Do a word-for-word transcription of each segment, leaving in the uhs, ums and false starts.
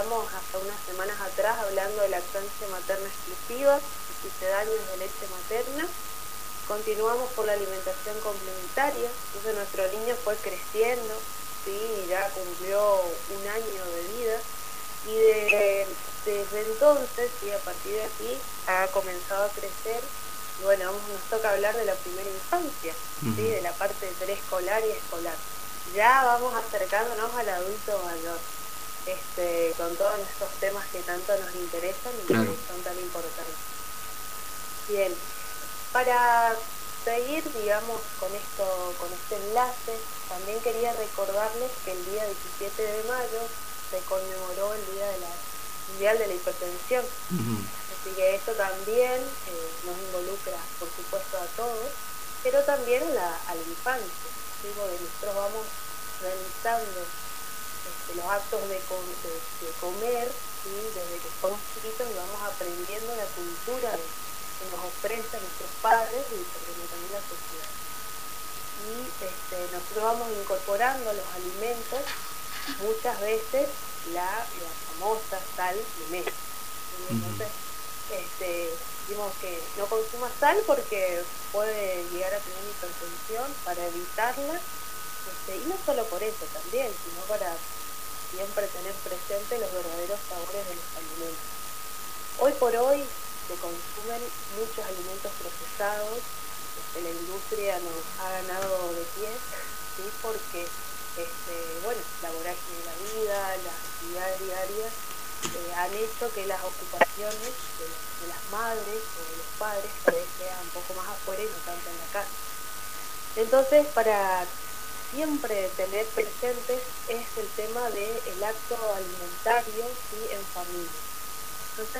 arrancamos hace unas semanas atrás hablando de lactancia materna exclusiva y sucedáneos de leche materna. Continuamos por la alimentación complementaria, entonces nuestro niño fue creciendo, ¿sí? Y ya cumplió un año de vida, y de, desde entonces, ¿sí? A partir de aquí, ha comenzado a crecer, y bueno, vamos, nos toca hablar de la primera infancia, ¿sí? Uh-huh. De la parte preescolar y escolar. Ya vamos acercándonos al adulto mayor, este, con todos estos temas que tanto nos interesan y claro. que son tan importantes. Bien. Para seguir, digamos, con esto, con este enlace, también quería recordarles que el día diecisiete de mayo se conmemoró el Día de la, Mundial de la Hipertensión. Uh-huh. Así que esto también eh, nos involucra, por supuesto, a todos, pero también la, a la infancia. ¿Sí? Porque nosotros vamos realizando este, los actos de, com de, de comer, ¿sí? Desde que somos chiquitos, y vamos aprendiendo la cultura de que nos ofrecen nuestros padres y también la sociedad. Y este, nosotros vamos incorporando los alimentos, muchas veces la, la famosa sal de mesa. Entonces, este, decimos que no consuma sal porque puede llegar a tener hipertensión, para evitarla, este, y no solo por eso también, sino para siempre tener presente los verdaderos sabores de los alimentos. Hoy por hoy se consumen muchos alimentos procesados, este, la industria nos ha ganado de pie, ¿sí? Porque este, bueno, la vorágine de la vida, las actividades diarias eh, han hecho que las ocupaciones de, de las madres o de los padres sean un poco más afuera y no tanto en la casa. Entonces, para siempre tener presentes es el tema del acto alimentario, ¿sí? En familia. Entonces,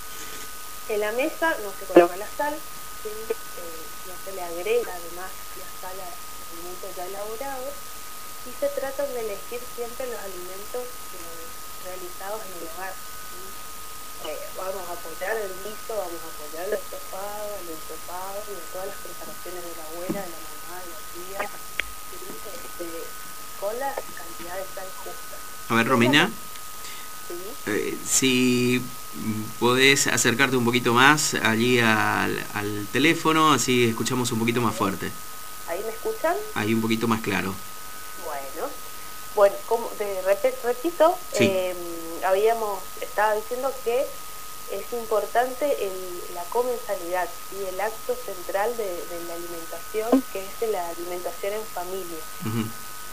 en la mesa no se coloca la sal, ¿sí? eh, no se le agrega además la sal a los alimentos ya elaborados, y se trata de elegir siempre los alimentos eh, realizados en el hogar. ¿Sí? Eh, vamos a apoyar el guiso, vamos a apoyar el estofado, el ensopado y todas las preparaciones de la abuela, de la mamá, de la tía, ¿sí? este, con las cantidades tan justas. A ver, Romina, ¿sí? eh, si podés acercarte un poquito más allí al, al teléfono, así escuchamos un poquito más fuerte. ¿Ahí me escuchan? Ahí un poquito más claro. Bueno, bueno, como de repito, sí. eh, habíamos, estaba diciendo que es importante el, la comensalidad, ¿sí? El acto central de, de la alimentación, que es la alimentación en familia. Uh-huh.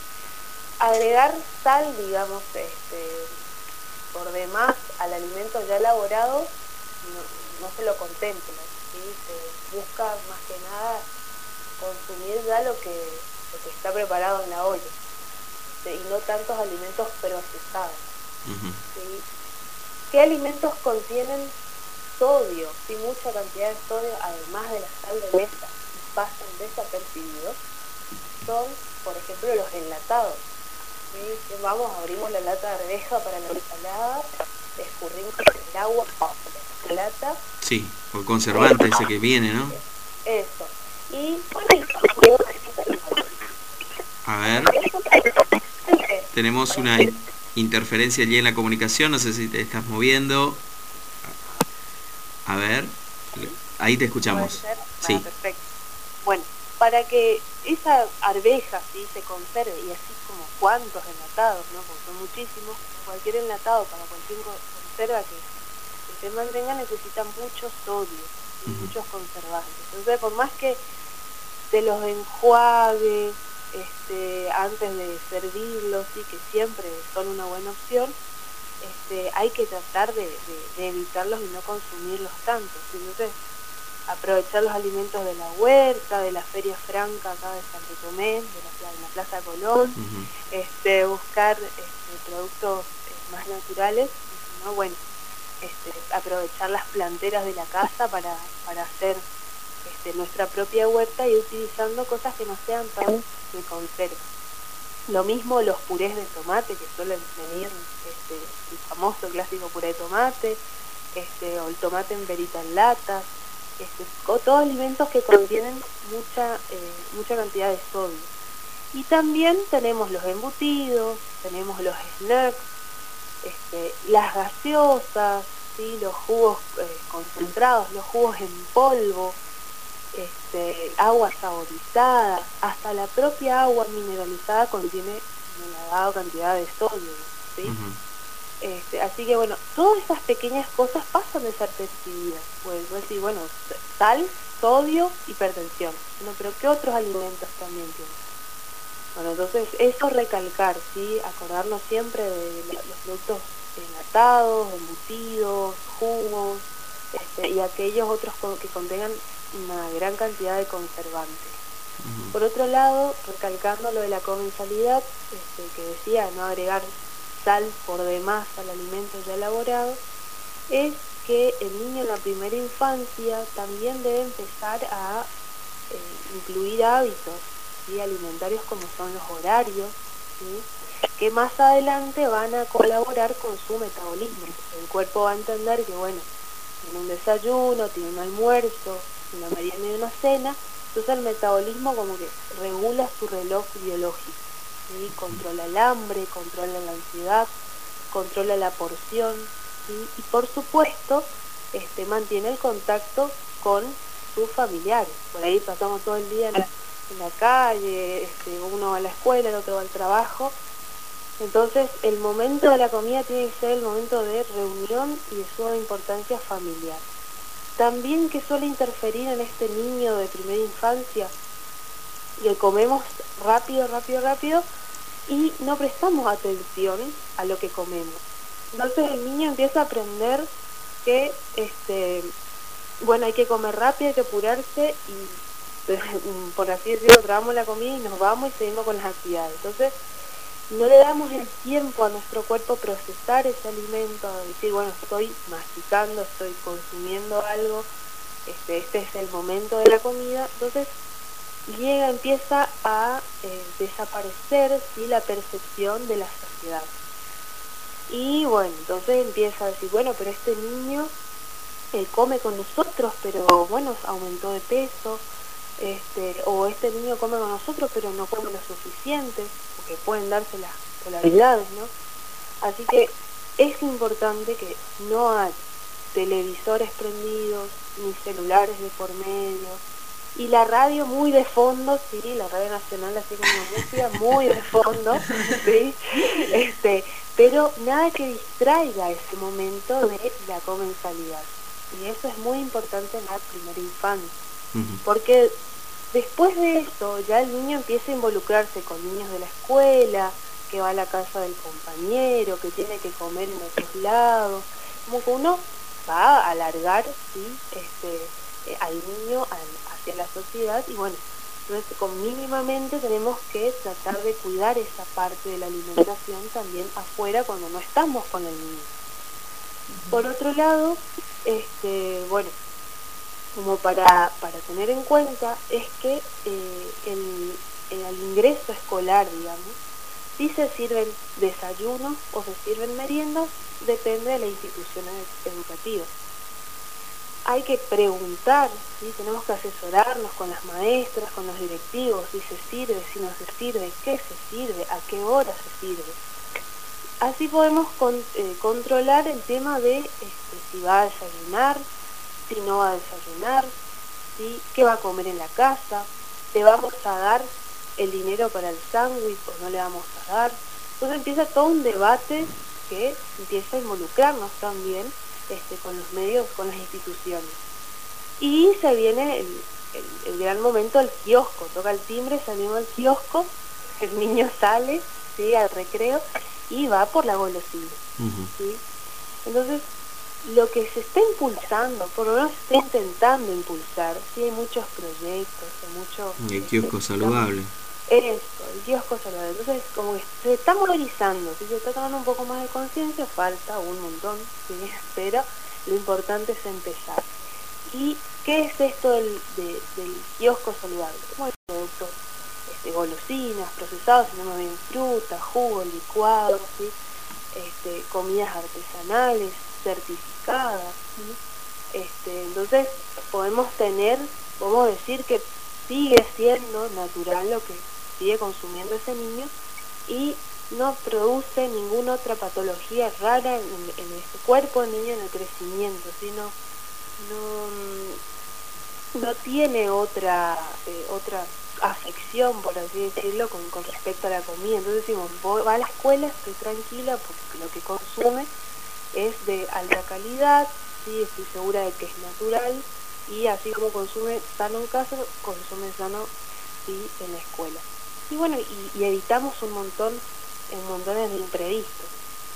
Agregar sal, digamos, este, por demás al alimento ya elaborado, no, no se lo contempla, ¿sí? Se busca más que nada consumir ya lo que, lo que está preparado en la olla, ¿sí? Y no tantos alimentos procesados. Uh-huh. ¿Sí? ¿Qué alimentos contienen sodio? ¿Sí? Mucha cantidad de sodio, además de la sal de mesa, pasan desapercibidos. Son, por ejemplo, los enlatados. ¿Sí? Vamos, abrimos la lata de arveja para la ensalada, escurrimos el agua de la lata. Sí, por conservante ese que viene, ¿no? Eso. Y a ver, tenemos una interferencia allí en la comunicación, no sé si te estás moviendo. A ver, ahí te escuchamos. Sí. Ah, perfecto. Bueno, para que esa arveja, ¿sí? Se conserve, y así como cuántos enlatados, ¿no? Porque son muchísimos, cualquier enlatado para cualquier conserva que, que se mantenga necesita mucho sodio, ¿sí? Uh-huh. Muchos conservantes. Entonces, por más que se los enjuague este, antes de servirlos, ¿sí? Que siempre son una buena opción, este, hay que tratar de, de, de evitarlos y no consumirlos tanto, ¿sí? Entonces, aprovechar los alimentos de la huerta, de la feria franca acá de Santo Tomé, de la, de la Plaza Colón, uh-huh. este, buscar este, productos eh, más naturales, ¿no? Bueno, este, aprovechar las planteras de la casa para, para hacer este, nuestra propia huerta, y utilizando cosas que no sean tan de conserva. Lo mismo los purés de tomate, que suelen venir, este, el famoso clásico puré de tomate, este, o el tomate en verita en latas, este, todos alimentos que contienen mucha, eh, mucha cantidad de sodio. Y también tenemos los embutidos, tenemos los snacks, este, las gaseosas, ¿sí? Los jugos eh, concentrados, los jugos en polvo, este, agua saborizada, hasta la propia agua mineralizada contiene una elevada cantidad de sodio, ¿sí? Uh-huh. Este, así que bueno, todas esas pequeñas cosas pasan desapercibidas. Pues decir, bueno, sal, sodio, hipertensión. Bueno, pero ¿qué otros alimentos también tienen? Bueno, entonces eso recalcar, ¿sí? Acordarnos siempre de los productos enlatados, embutidos, jugos, este, y aquellos otros que contengan una gran cantidad de conservantes. Uh-huh. Por otro lado, recalcando lo de la comensalidad, este, que decía no agregar sal por demás al alimento ya elaborado, es que el niño en la primera infancia también debe empezar a eh, incluir hábitos, ¿sí? alimentarios como son los horarios, ¿sí? que más adelante van a colaborar con su metabolismo. El cuerpo va a entender que, bueno, tiene un desayuno, tiene un almuerzo, una merienda y una cena, entonces el metabolismo como que regula su reloj biológico, ¿sí? Controla el hambre, controla la ansiedad, controla la porción, ¿sí? Y por supuesto este, mantiene el contacto con sus familiares. Por ahí pasamos todo el día en la, en la calle, este, uno va a la escuela, el otro va al trabajo. Entonces el momento de la comida tiene que ser el momento de reunión y de suma importancia familiar. También que suele interferir en este niño de primera infancia, que comemos rápido, rápido, rápido y no prestamos atención a lo que comemos. Entonces el niño empieza a aprender que, este, bueno, hay que comer rápido, hay que apurarse y, por así decirlo, tragamos la comida y nos vamos y seguimos con las actividades. Entonces no le damos el tiempo a nuestro cuerpo procesar ese alimento, a decir, bueno, estoy masticando, estoy consumiendo algo, este, este es el momento de la comida. Entonces llega, empieza a eh, desaparecer, ¿sí? la percepción de la saciedad. Y bueno, entonces empieza a decir, bueno, pero este niño eh, come con nosotros, pero bueno, aumentó de peso, este, o este niño come con nosotros, pero no come lo suficiente, porque pueden darse las polaridades, ¿no? Así que es importante que no haya televisores prendidos, ni celulares de por medio, y la radio muy de fondo, sí, la radio nacional así como una música muy de fondo, sí, este, pero nada que distraiga ese momento de la comensalidad. Y eso es muy importante en la primera infancia, uh-huh. porque después de eso ya el niño empieza a involucrarse con niños de la escuela, que va a la casa del compañero, que tiene que comer en otros lados, como que uno va a alargar, ¿sí? este, eh, al niño al, hacia la sociedad, y bueno, entonces con mínimamente tenemos que tratar de cuidar esa parte de la alimentación también afuera cuando no estamos con el niño. Uh-huh. Por otro lado, este, bueno, como para, para tener en cuenta es que eh, el, el, el ingreso escolar, digamos, si se sirven desayunos o se sirven meriendas, depende de la institución educativa. Hay que preguntar, ¿sí? Tenemos que asesorarnos con las maestras, con los directivos, si se sirve, si no se sirve, qué se sirve, a qué hora se sirve. Así podemos con, eh, controlar el tema de este, si va a desayunar, si no va a desayunar, ¿sí? qué va a comer en la casa, le vamos a dar el dinero para el sándwich o no le vamos a dar. Entonces empieza todo un debate que empieza a involucrarnos también este, con los medios, con las instituciones. Y se viene el, el, el gran momento del kiosco, toca el timbre, salimos al kiosco, el niño sale, ¿sí? al recreo y va por la golosina. Uh-huh. ¿sí? Entonces lo que se está impulsando, por lo menos se está intentando impulsar, sí hay muchos proyectos, hay mucho... Y el kiosco este, saludable. Eso, el kiosco saludable. Entonces, como que se está movilizando, si se está tomando un poco más de conciencia, falta un montón, ¿sí? pero lo importante es empezar. ¿Y qué es esto del, de, del kiosco saludable? Bueno, productos, este, golosinas, procesados, tenemos bien fruta, jugo, licuados, ¿sí? este, comidas artesanales, certificadas, ¿sí? este, entonces podemos tener, podemos decir que sigue siendo natural lo que sigue consumiendo ese niño y no produce ninguna otra patología rara en, en el cuerpo del niño en el crecimiento, sino no, no tiene otra eh, otra afección, por así decirlo, con, con respecto a la comida. Entonces decimos, va a la escuela, estoy tranquila porque lo que consume es de alta calidad, sí, estoy segura de que es natural, y así como consume sano en casa, consume sano sí en la escuela. Y bueno, y, y evitamos un montón, en montones de imprevistos.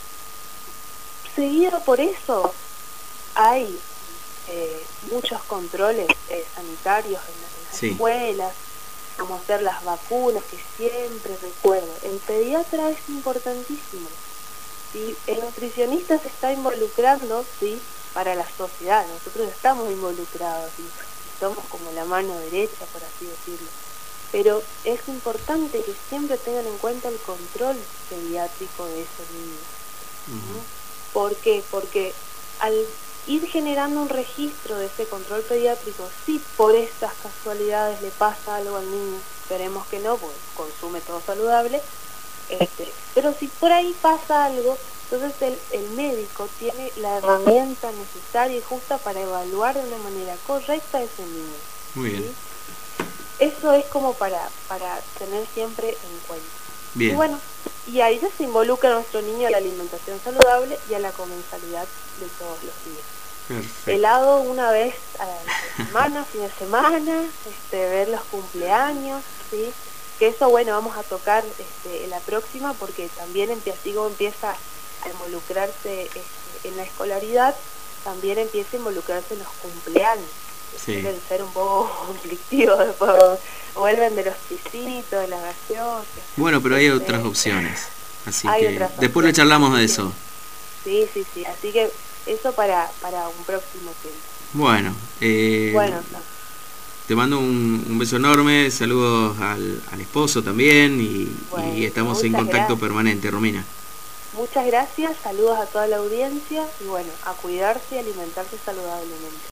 Seguido por eso, hay eh, muchos controles eh, sanitarios en, la, en las sí. escuelas, como hacer las vacunas, que siempre recuerdo. El pediatra es importantísimo. ¿Sí? El nutricionista se está involucrando, ¿sí?, para la sociedad. Nosotros estamos involucrados, ¿sí? Somos como la mano derecha, por así decirlo. Pero es importante que siempre tengan en cuenta el control pediátrico de esos niños. Uh-huh. ¿Por qué? Porque al ir generando un registro de ese control pediátrico, si por estas casualidades le pasa algo al niño, esperemos que no, porque consume todo saludable, este, pero si por ahí pasa algo, entonces el, el médico tiene la herramienta necesaria y justa para evaluar de una manera correcta a ese niño. Muy bien. ¿Sí? Eso es como para, para tener siempre en cuenta. Bien. Y bueno, y ahí ya se involucra a nuestro niño a la alimentación saludable y a la comensalidad de todos los días. Perfecto. Helado una vez a la semana, fin de semana, este, ver los cumpleaños, ¿sí? Que eso, bueno, vamos a tocar este, en la próxima, porque también empieza, así como empieza a involucrarse este, en la escolaridad, también empieza a involucrarse en los cumpleaños. Sí. Suelen ser un poco conflictivos, después vuelven de los chisitos, de las gaseosas. Bueno, pero hay este, otras opciones, así hay que otras después opciones. le charlamos de eso. Sí, sí, sí, así que eso para, para un próximo tiempo. Bueno, eh, bueno no. Te mando un, un beso enorme, saludos al, al esposo también y, bueno, y estamos en contacto gracias. permanente, Romina. Muchas gracias, saludos a toda la audiencia y bueno, a cuidarse y alimentarse saludablemente.